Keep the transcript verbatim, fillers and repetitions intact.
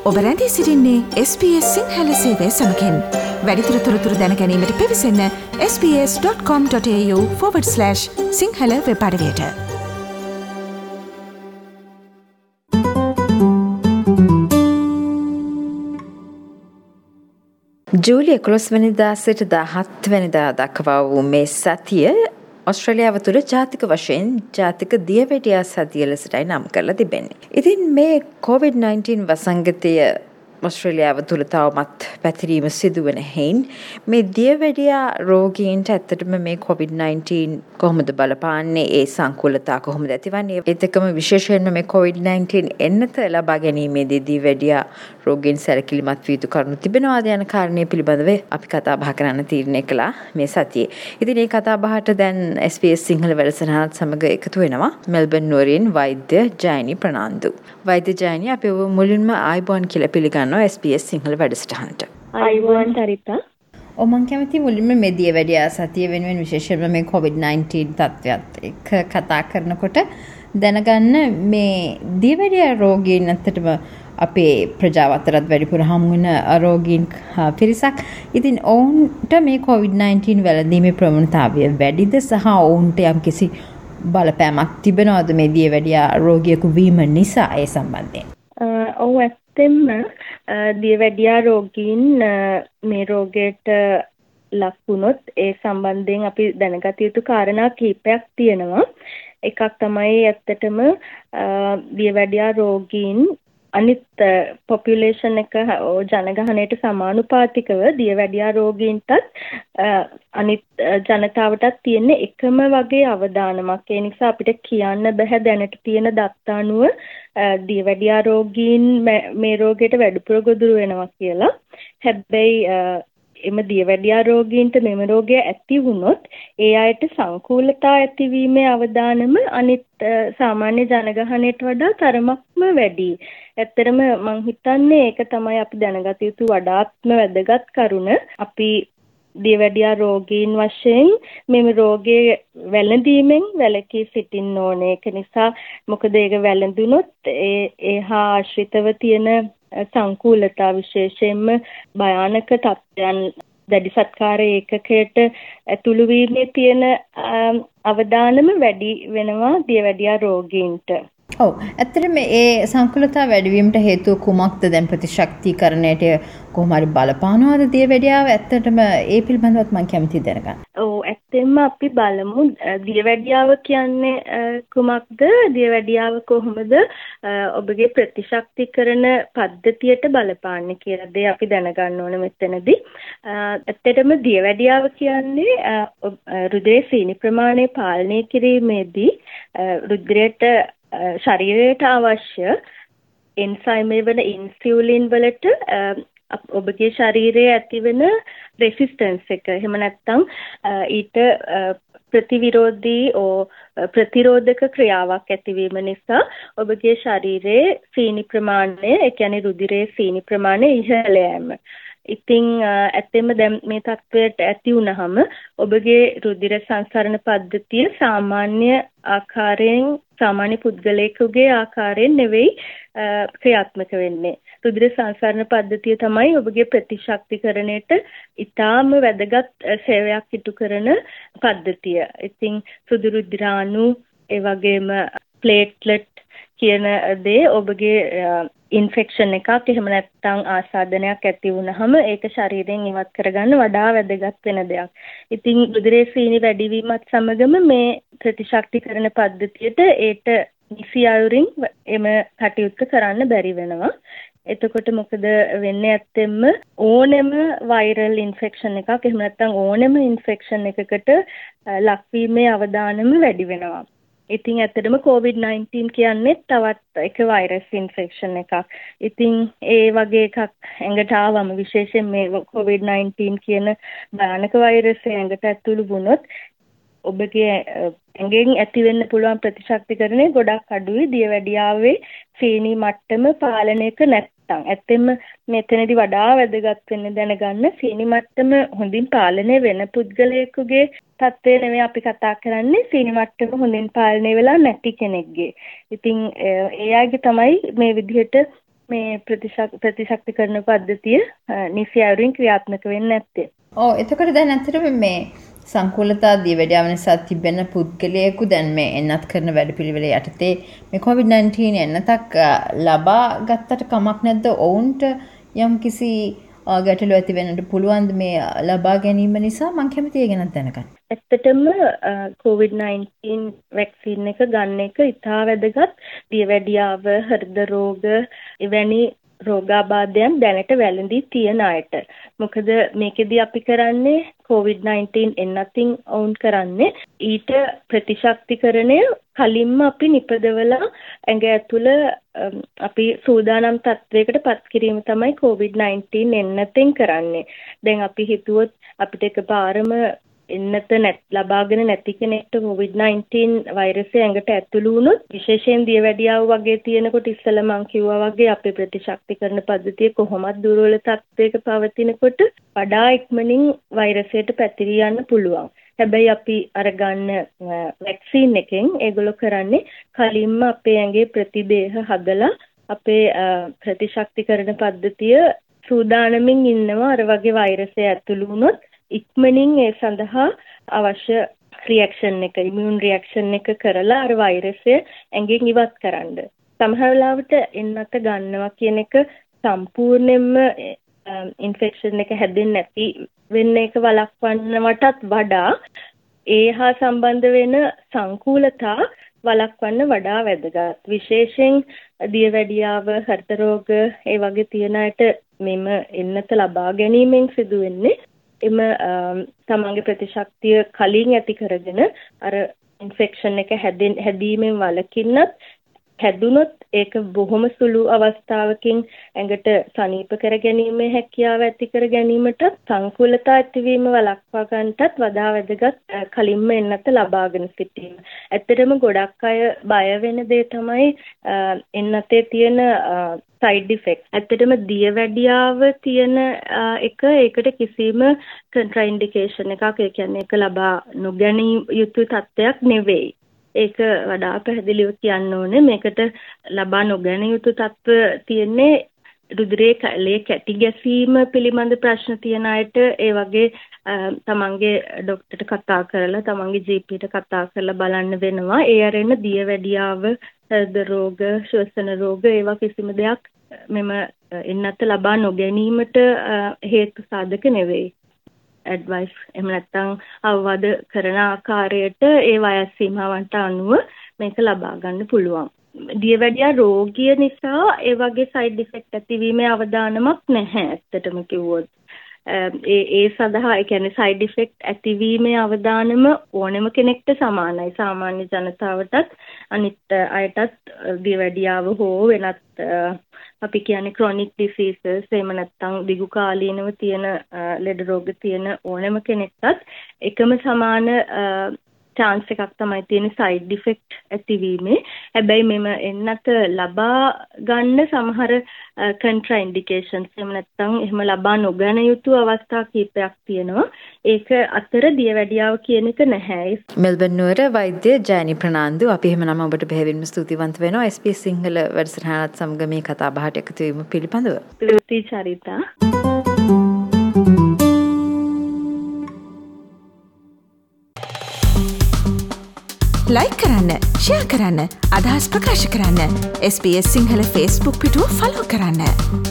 ඔබ රැඳී සිටින්නේ එස් බී එස් සිංහල සේවය සමගින්. වැඩිදුර තොරතුරු දැන ගැනීමට පිවිසන්න S B S dot com dot A U forward slash Sinhala web අඩවියට. ජූලි එකොළොස් වෙනිදා සිට දහත් වෙනිදා දක්වා වූ මේ සතිය ඔස්ට්‍රේලියාව තුළ ජාතික වශයෙන් ජාතික දියවැඩියා සතිය ලෙසටයි නම් කරලා තිබෙන්නේ. ඉතින් මේ කොවිඩ් නයින්ටීන් වසංගතය ඔස්ට්‍රේලියාව තුළ තවමත් පැතිරීම සිදුවන හේයින් මේ දියවැඩියා රෝගීන්ට ඇත්තටම මේ කොවිඩ් නයින්ටීන් කොහොමද බලපාන්නේ, ඒ සංකූලතා කොහොමද ඇතිවන්නේ, ඒත් එක්කම විශේෂයෙන්ම මේ කොවිඩ් නයින්ටීන් එන්නත ලබා ගැනීමේදී දියවැඩියා රෝගීන් සැලකිලිමත් විය යුතු කරුණු තිබෙනවාද යන කාරණේ පිළිබඳව අපි කතා බහ කරන්න තීරණය කළා මේ සතියේ. ඉතින් මේ කතා බහට දැන් එස් බී එස් සිංහල වැඩසටහනත් සමග එකතු වෙනවා මෙල්බන් නුවරින් වෛද්‍ය ජයනි ප්‍රනාන්දු. වෛද්‍ය ජයනි, අපි ඔබ මුලින්ම ආයුබෝවන් කියලා පිළිගන්නවා එස් බී එස් සිංහල වැඩසටහනට. ආයුබෝවන් තරිතා. ඔව්, මම කැමති මුලින්ම මේ දියවැඩියා සතිය වෙනුවෙන් විශේෂයෙන්ම මේ කොවිඩ් නයින්ටීන් තත්ත්වයත් එක්ක කතා කරනකොට දැනගන්න මේ දියවැඩියා රෝගීන් ඇත්තටම අපේ ප්‍රජාව අතරත් වැඩිපුර හමු වෙන රෝගීන් පිරිසක්. ඉතින් ඔවුන්ට මේ කොවිඩ් නයින්ටීන් වැළඳීමේ ප්‍රවණතාවය වැඩිද සහ ඔවුන්ට යම්කිසි බලපෑමක් තිබෙනවද මේ දියවැඩියා රෝගියෙකු වීම නිසා ඒ සම්බන්ධයෙන්? ඔව්, ඇත්තෙන්ම දියවැඩියා රෝගීන් මේ රෝගයට ලක් වුණොත් ඒ සම්බන්ධයෙන් අපි දැනගත යුතු කාරණා කිහිපයක් තියෙනවා. එකක් තමයි ඇත්තටම දියවැඩියා රෝගීන් අනිත් පොපියුලේෂන් එක ජනගහනයට සමානුපාතිකව දියවැඩියා රෝගීන්ටත් අනිත් ජනතාවටත් තියෙන එකම වගේ අවදානමක්. ඒ නිසා අපිට කියන්න බෑ දැනට තියෙන දත්ත අනුව දියවැඩියා රෝගීන් මේ රෝගයට වැඩිපුර ගොදුරු වෙනවා කියලා. හැබැයි එම දියවැඩියා රෝගීන්ට මෙම රෝගය ඇති වුණොත් ඒ අයට සංකූලතා ඇතිවීමේ අවදානම අනිත් සාමාන්‍ය ජනගහනයට වඩා තරමක්ම වැඩි. ඇත්තරම මං හිතන්නේ ඒක තමයි අපි දැනගත යුතු වඩාත්ම වැදගත් කරුණ. අපි දියවැඩියා රෝගීන් වශයෙන් මෙම රෝගයේ වැළඳීමෙන් වැළකී සිටින්න ඕනේ. ඒක නිසා මොකද ඒක වැළඳුනොත් ඒ ඒහා ආශ්‍රිතව තියෙන සංකූලතා විශේෂයෙන්ම භයානක තත්ත්වයන් දැඩි සත්කාර ඒකකයට ඇතුළු වීමේ තියෙන අවදානම වැඩි වෙනවා දියවැඩියා රෝගීන්ට. ඔව්, ඇත්තටම ඒ සංකූලතා වැඩිවීමට හේතුව කුමක්ද? දැන් ප්‍රතිශක්තිකරණයට කොහොම හරි බලපානවද දියවැඩියාව? ඇත්තටම ඒ පිළිබඳවත් මම කැමතියි දැනගන්න. ඔව්, ඇත්තෙන්ම අපි බලමු දියවැඩියාව කියන්නේ කුමක්ද? දියවැඩියාව කොහොමද ඔබගේ ප්‍රතිශක්තිකරණ පද්ධතියට බලපාන්නේ කියලා දේ අපි දැනගන්න ඕනේ මෙතනදී. ඇත්තටම දියවැඩියාව කියන්නේ රුධිරයේ සීනි ප්‍රමාණය පාලනය කිරීමේදී රුධිරයට ශරීරයට අවශ්‍ය එන්සයිම් වල ඉන්සියුලින් වලට ඔබගේ ශරීරයේ ඇතිවෙන රෙසිස්ටන්ස් එක, එහෙම නැත්නම් ඊට ප්‍රතිවිරෝධී ඕ ප්‍රතිරෝධක ක්‍රියාවක් ඇතිවීම නිසා ඔබගේ ශරීරයේ සීනි ප්‍රමාණය, ඒ කියන්නේ රුධිරයේ සීනි ප්‍රමාණය ඉහළ යෑම. ඉතින් ඇත්තෙන්ම දැන් මේ තත්ත්වයට ඇති වුනහම ඔබගේ රුධිර සංසරණ පද්ධතිය සාමාන්‍ය ආකාරයෙන් සාමාන්‍ය පුද්ගලයෙකුගේ ආකාරයෙන් නෙවෙයි ක්‍රියාත්මක වෙන්නේ. රුධිර සංසරණ පද්ධතිය තමයි ඔබගේ ප්‍රතිශක්තිකරණයට ඉතාම වැදගත් සේවයක් ඉටු කරන පද්ධතිය. ඉතින් සුදු රුධිරාණු, ඒ වගේම ප්ලේට්ලට් කියන දේ ඔබගේ ඉන්ෆෙක්ෂන් එකක් එහෙම නැත්නම් ආසාදනයක් ඇති වුනහම ඒක ශරීරයෙන් ඉවත් කරගන්න වඩා වැදගත් වෙන දෙයක්. ඉතින් රුධිරයේ සීනි වැඩිවීමත් සමගම මේ ප්‍රතිශක්තිකරණ පද්ධතියට ඒට නිසි අයුරින් එම කටයුත්ත කරන්න බැරි වෙනවා. එතකොට මොකද වෙන්නේ? ඇත්තෙන්ම ඕනෙම වෛරල් ඉන්ෆෙක්ෂන් එකක් එහෙම නැත්නම් ඕනෙම ඉන්ෆෙක්ෂන් එකකට ලක්වීමේ අවදානම වැඩි වෙනවා. ඉතින් ඇත්තටම කොවිඩ් නයින්ටීන් කියන්නේ තවත් එක වෛරස් ඉන්ෆෙක්ෂන් එකක්. ඉතින් ඒ වගේ එකක් ඇඟට ආවම විශේෂයෙන් මේ කොවිඩ් නයින්ටීන් කියන භයානක වෛරසය ඇඟට ඇතුළු වුණොත් ඔබගේ ඇඟෙන් ඇති වෙන්න පුළුවන් ප්‍රතිශක්තිකරණය ගොඩක් අඩුයි දියවැඩියාවේ සීනි මට්ටම පාලනයක නැත්නම්. ඇත්තෙන්ම මෙතනදී වඩා වැදගත් වෙන්නේ දැනගන්න සීනි මට්ටම හොඳින් පාලනය වෙන පුද්ගලයෙකුගේ තත්ත්වය නෙවෙයි අපි කතා කරන්නේ, සීනි මට්ටම හොඳින් පාලනය වෙලා නැති කෙනෙක්ගේ. ඉතින් ඒ අයගේ තමයි මේ විදිහට මේ ප්‍රතිශක්ති කරන පද්ධතිය නිසි අයුරින් ක්‍රියාත්මක වෙන්නේ නැත්තේ. ඔව් එතකොට දැන් ඇත්තටම මේ සංකූලතා දියවැඩියාව නිසා තිබෙන පුද්ගලයෙකු දැන් මේ එන්නත් කරන වැඩපිළිවෙල යටතේ මේ කොවිඩ් නයින්ටීන් එන්නතක් ලබා ගත්තට කමක් නැද්ද? ඔවුන්ට යම් කිසි ගැටලු ඇති වෙන්නට පුළුවන් මේ ලබා ගැනීම නිසා? මම කැමතියි ඒ ගැන දැනගන්න. ඇත්තටම කොවිඩ් නයින්ටීන් වැක්සින් එක ගන්න එක ඉතා වැදගත් දියවැඩියාව, හෘද රෝග එවැනි රෝගාබාධයන් දැනට වැළඳී තියෙන අයට. මොකද මේකෙදී අපි කරන්නේ කොවිඩ් නයින්ටීන් එන්නතින් ඔවුන් කරන්නේ ඊට ප්‍රතිශක්තිකරණය කලින්ම අපි නිපදවලා ඇඟ ඇතුළ අපි සූදානම් තත්වයකට පත් කිරීම තමයි කොවිඩ් නයින්ටීන් එන්නතෙන් කරන්නේ. දැන් අපි හිතුවොත් අපිට එකපාරම එන්නත නැත් ලබාගෙන නැති කෙනෙක්ට කොවිඩ් නයින්ටීන් වෛරසය ඇඟට ඇතුළු වුණොත් විශේෂයෙන් දියවැඩියාව වගේ තියෙනකොට ඉස්සෙල්ලා මම කිව්වා වගේ අපේ ප්‍රතිශක්තිකරණ පද්ධතිය කොහොමද දුර්වල තත්ත්වයක පවතිනකොට වඩා ඉක්මනින් වෛරසයට පැතිරී යන්න පුළුවන්. හැබැයි අපි අර ගන්න වැක්සින් එකෙන් ඒගොල්ලෝ කරන්නේ කලින්ම අපේ ඇඟේ ප්‍රතිදේහ හදලා අපේ ප්‍රතිශක්තිකරණ පද්ධතිය සූදානමින් ඉන්නවා අර වගේ වෛරසය ඇතුළු වුණොත් ඉක්මනින් ඒ සඳහා අවශ්‍ය රියැක්ෂන් එක ඉමුන් රියැක්ෂන් එක කරලා අර වෛරසය ඇඟෙන් ඉවත් කරන්න. සමහර වෙලාවට එන්නත ගන්නවා කියන එක සම්පූර්ණයෙන්ම ඉන්ෆෙක්ෂන් එක හැදෙන්නේ නැති වෙන්න එක වළක්වන්නවටත් වඩා ඒ හා සම්බන්ධ වෙන සංකූලතා වළක්වන්න වඩා වැදගත්. විශේෂයෙන් දියවැඩියාව, හෘද රෝග ඒ වගේ තියන අයට මෙම එන්නත ලබා ගැනීමෙන් සිදු වෙන්නේ එම තමන්ගේ ප්‍රතිශක්තිය කලින් ඇති කරගෙන අර ඉන්ෆෙක්ෂන් එක හැදීමෙන් වළකින්නත් හැදුනොත් ඒක බොහොම සුළු අවස්ථාවකින් ඇඟට සනීප කර ගැනීමේ හැකියාව ඇති කර ගැනීමට සංකූලතා ඇතිවීම වළක්වා ගන්නටත් වඩා වැදගත් කලින්ම එන්නත ලබාගෙන සිටීම. ඇත්තටම ගොඩක් අය බය වෙන දේ තමයි එන්නතේ තියෙන සයිඩ් ඉෆෙක්ට්. ඇත්තටම දියවැඩියාව තියෙන එක ඒකට කිසිම කන්ට්‍රාඉන්ඩිකේෂන් එකක් ඒ කියන්නේ ඒක ලබා නොගැනීම යුතු තත්ත්වයක් නෙවෙයි. ඒක වඩා පැහැදිලිව කියන්න ඕනේ. මේකට ලබා නොගැන යුතු තත්ත්ව තියෙන්නේ රුධිරයේ කැලේ කැටි ගැසීම පිළිබඳ ප්‍රශ්න තියෙන අයට ඒ වගේ තමන්ගේ ડોක්ටර්ට කතා කරලා තමන්ගේ ජීපීට කතා කරලා බලන්න වෙනවා. ඒ අරෙන්න දියවැඩියාව, හෘද රෝග, ශ්වසන රෝග ඒවා කිසිම දෙයක් මෙම එන්නත ලබා නොගැනීමට හේතු සාධක නෙවෙයි. ඇඩ්වයිස් එහෙම නැත්නම් අවවාද කරන ආකාරයට ඒ වයස් සීමාවන්ට අනුව මේක ලබා ගන්න පුළුවන්. දියවැඩියා රෝගිය නිසා ඒ වගේ සයිඩ් ඉෆෙක්ට් ඇතිවීමේ අවදානමක් නැහැ ඇත්තටම කිව්වොත්. ඒ ඒ සඳහා ඒ කියන්නේ සයිඩ් ඉෆෙක්ට් ඇතිවීමේ අවදානම ඕනෑම කෙනෙක්ට සමානයි. සාමාන්‍ය ජනතාවටත් අනිත් අයටත් දියවැඩියාව හෝ වෙනත් අපි කියන්නේ ක්‍රොනික් ඩිසීසස් එහෙම නැත්නම් දිගු කාලීනව තියෙන ලෙඩ රෝග තියෙන ඕනෑම කෙනෙක්ටත් එකම සමාන chance එකක් තමයි තියෙන සයිඩ් ඉෆෙක්ට් ඇතිවීමේ. හැබැයි මෙම එන්නත ලබා ගන්න සමහර කන්ට්‍රාඉන්ඩිකේෂන්ස් එහෙම නැත්නම් එහෙම ලබා නොගැන යුතු අවස්ථා කීපයක් තියෙනවා. ඒක අතර දියවැඩියාව කියන එක නැහැ. මෙල්බන් නුවර වෛද්‍ය ජයනි ප්‍රනාන්දු අපි එහෙමනම් ඔබට බෙහෙවින්ම ස්තුතිවන්ත වෙනවා එස් පී එස් සිංහල වැඩසටහනත් සමග මේ කතා බහට එකතු වීම පිළිබඳව. ස්තුතියි චරිතා. ලයික් කරන්න, ෂෙයා කරන්න, අදහස් ප්‍රකාශ කරන්න. S P S Sinhala Facebook පිටුව ෆලෝ කරන්න.